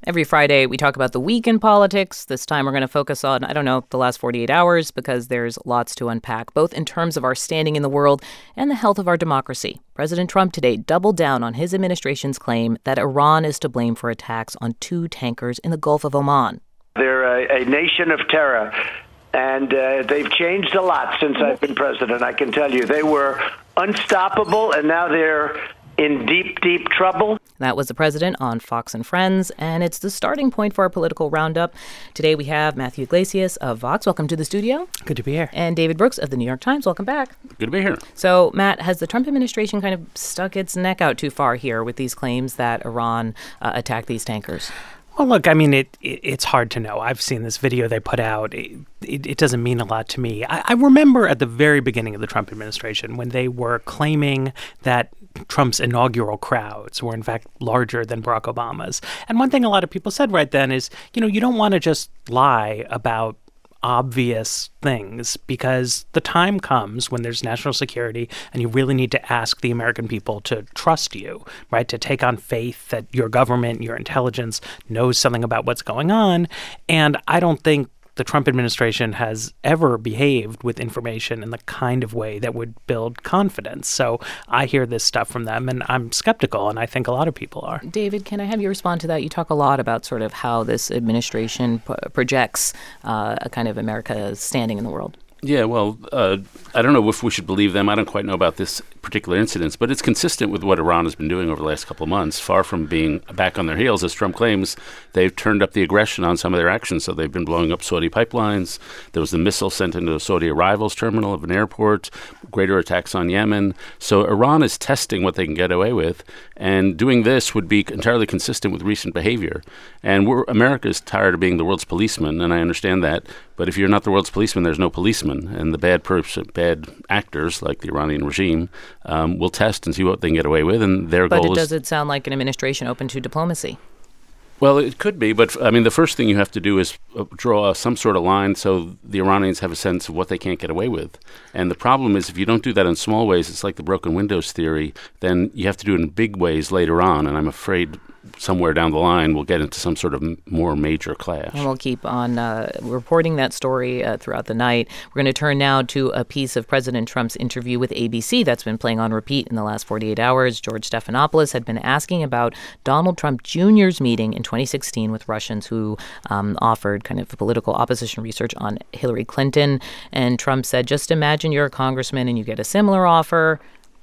Every Friday, we talk about the week in politics. This time, we're going to focus on, the last 48 hours, because there's lots to unpack, both in terms of our standing in the world and the health of our democracy. President Trump today doubled down on his administration's claim that Iran is to blame for attacks on 2 tankers in the Gulf of Oman. They're a nation of terror, and they've changed a lot since I've been president. I can tell you, they were unstoppable, and now they're in deep, deep trouble. That was the president on Fox and Friends, and it's the starting point for our political roundup. Today we have Matthew Yglesias of Vox. Welcome to the studio. Good to be here. And David Brooks of the New York Times. Welcome back. Good to be here. So, Matt, has the Trump administration kind of stuck its neck out too far here with these claims that Iran attacked these tankers? Well, look, I mean, it's hard to know. I've seen this video they put out. It doesn't mean a lot to me. I remember at the very beginning of the Trump administration when they were claiming that Trump's inaugural crowds were, in fact, larger than Barack Obama's. And one thing a lot of people said right then is, you don't want to just lie about obvious things, because the time comes when there's national security and you really need to ask the American people to trust you, right? To take on faith that your government, your intelligence knows something about what's going on. And I don't think the Trump administration has ever behaved with information in the kind of way that would build confidence. So I hear this stuff from them, and I'm skeptical, and I think a lot of people are. David, can I have you respond to that? You talk a lot about sort of how this administration projects a kind of America's standing in the world. Yeah, well, I don't know if we should believe them. I don't quite know about this particular incident, but it's consistent with what Iran has been doing over the last couple of months. Far from being back on their heels, as Trump claims, they've turned up the aggression on some of their actions. So they've been blowing up Saudi pipelines. There was the missile sent into the Saudi arrivals terminal of an airport, greater attacks on Yemen. So Iran is testing what they can get away with, and doing this would be entirely consistent with recent behavior. And America is tired of being the world's policeman, and I understand that. But if you're not the world's policeman, there's no policeman. And the bad actors, like the Iranian regime, will test and see what they can get away with. And their goal is... But does it sound like an administration open to diplomacy? Well, it could be. But, I mean, the first thing you have to do is draw some sort of line so the Iranians have a sense of what they can't get away with. And the problem is, if you don't do that in small ways, it's like the broken windows theory, then you have to do it in big ways later on. And I'm afraid somewhere down the line we'll get into some sort of more major clash. And we'll keep on reporting that story throughout the night. We're going to turn now to a piece of President Trump's interview with ABC that's been playing on repeat in the last 48 hours. George Stephanopoulos had been asking about Donald Trump Jr.'s meeting in 2016 with Russians who offered kind of political opposition research on Hillary Clinton. And Trump said, just imagine you're a congressman and you get a similar offer.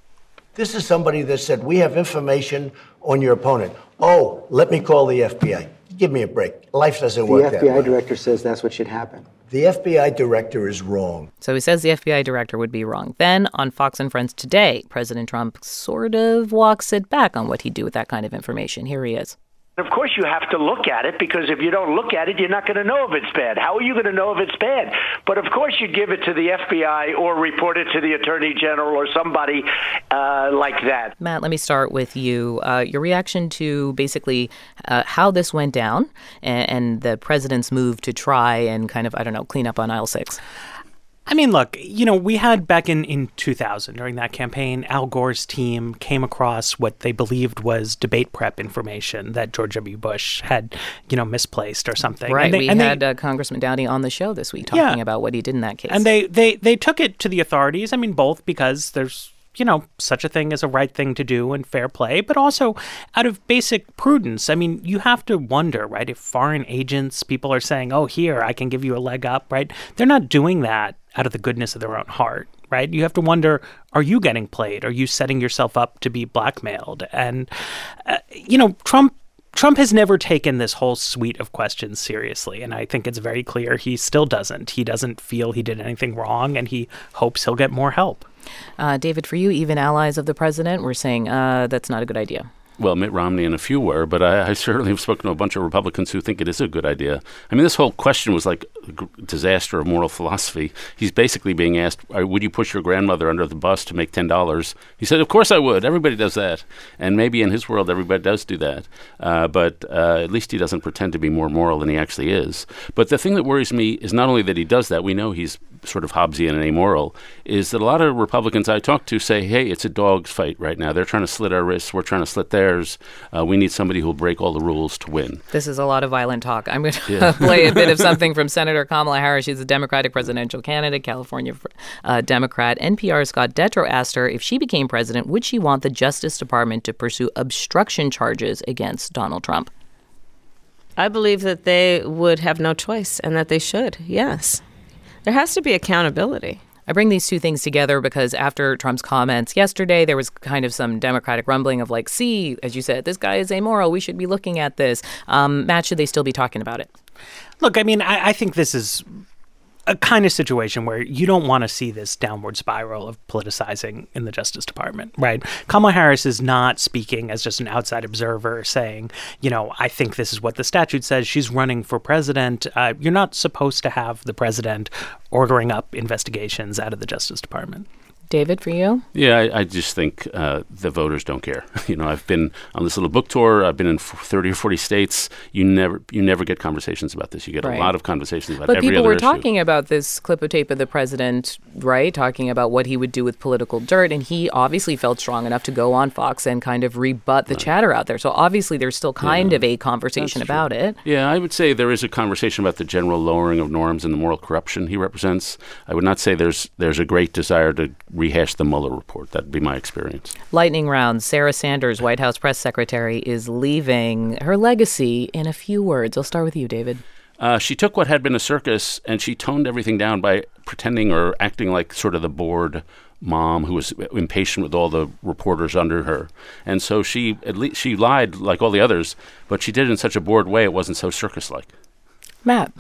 This is somebody that said, we have information on your opponent. Oh, let me call the FBI. Give me a break. Life doesn't work that way. The FBI director says that's what should happen. The FBI director is wrong. So he says the FBI director would be wrong. Then on Fox and Friends today, President Trump sort of walks it back on what he'd do with that kind of information. Here he is. Of course, you have to look at it, because if you don't look at it, you're not going to know if it's bad. How are you going to know if it's bad? But of course, you'd give it to the FBI or report it to the Attorney General or somebody like that. Matt, let me start with you. Your reaction to basically how this went down and the president's move to try and kind of, clean up on aisle 6. I mean, look, we had back in 2000, during that campaign, Al Gore's team came across what they believed was debate prep information that George W. Bush had, misplaced or something. Right. We had Congressman Downey on the show this week talking about what he did in that case. And they took it to the authorities, both because there's such a thing as a right thing to do and fair play, but also out of basic prudence. You have to wonder, right, if foreign agents, people are saying, oh, here, I can give you a leg up, right? They're not doing that out of the goodness of their own heart, right? You have to wonder, are you getting played? Are you setting yourself up to be blackmailed? And, Trump has never taken this whole suite of questions seriously, and I think it's very clear he still doesn't. He doesn't feel he did anything wrong, and he hopes he'll get more help. David, for you, even allies of the president were saying that's not a good idea. Well, Mitt Romney and a few were, but I certainly have spoken to a bunch of Republicans who think it is a good idea. This whole question was like a disaster of moral philosophy. He's basically being asked, would you push your grandmother under the bus to make $10? He said, of course I would. Everybody does that. And maybe in his world, everybody does do that. But at least he doesn't pretend to be more moral than he actually is. But the thing that worries me is not only that he does that, we know he's sort of Hobbesian and amoral, is that a lot of Republicans I talk to say, hey, it's a dog's fight right now. They're trying to slit our wrists. We're trying to slit theirs. cares. We need somebody who will break all the rules to win. This is a lot of violent talk. I'm going to play a bit of something from Senator Kamala Harris. She's a Democratic presidential candidate, California Democrat. NPR's Scott Detrow asked her if she became president, would she want the Justice Department to pursue obstruction charges against Donald Trump? I believe that they would have no choice and that they should, yes. There has to be accountability. I bring these two things together because after Trump's comments yesterday, there was kind of some Democratic rumbling of like, see, as you said, this guy is amoral. We should be looking at this. Matt, should they still be talking about it? Look, I mean, I think this is a kind of situation where you don't want to see this downward spiral of politicizing in the Justice Department, right? Kamala Harris is not speaking as just an outside observer saying, I think this is what the statute says. She's running for president. You're not supposed to have the president ordering up investigations out of the Justice Department. David, for you? Yeah, I just think the voters don't care. I've been on this little book tour. I've been in 30 or 40 states. You never get conversations about this. You get a lot of conversations about every other issue. But people were talking about this clip of tape of the president, right, talking about what he would do with political dirt, and he obviously felt strong enough to go on Fox and kind of rebut the chatter out there. So obviously there's still kind of a conversation about it. Yeah, I would say there is a conversation about the general lowering of norms and the moral corruption he represents. I would not say there's a great desire to rehash the Mueller report. That'd be my experience. Lightning round. Sarah Sanders, White House press secretary, is leaving. Her legacy in a few words. I'll start with you, David. She took what had been a circus and she toned everything down by pretending or acting like sort of the bored mom who was impatient with all the reporters under her. And so she lied like all the others, but she did it in such a bored way it wasn't so circus-like. Matt.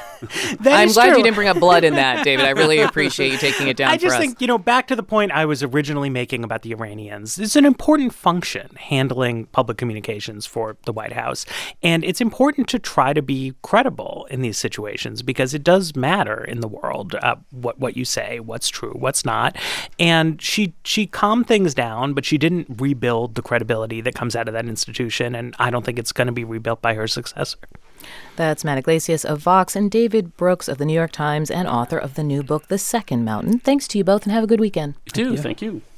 I'm glad you didn't bring up blood in that, David. I really appreciate you taking it down for us. I just think, back to the point I was originally making about the Iranians, it's an important function handling public communications for the White House. And it's important to try to be credible in these situations because it does matter in the world what you say, what's true, what's not. And she calmed things down, but she didn't rebuild the credibility that comes out of that institution. And I don't think it's going to be rebuilt by her successor. That's Matt Iglesias of Vox and David Brooks of The New York Times and author of the new book, The Second Mountain. Thanks to you both and have a good weekend. You too. Thank you.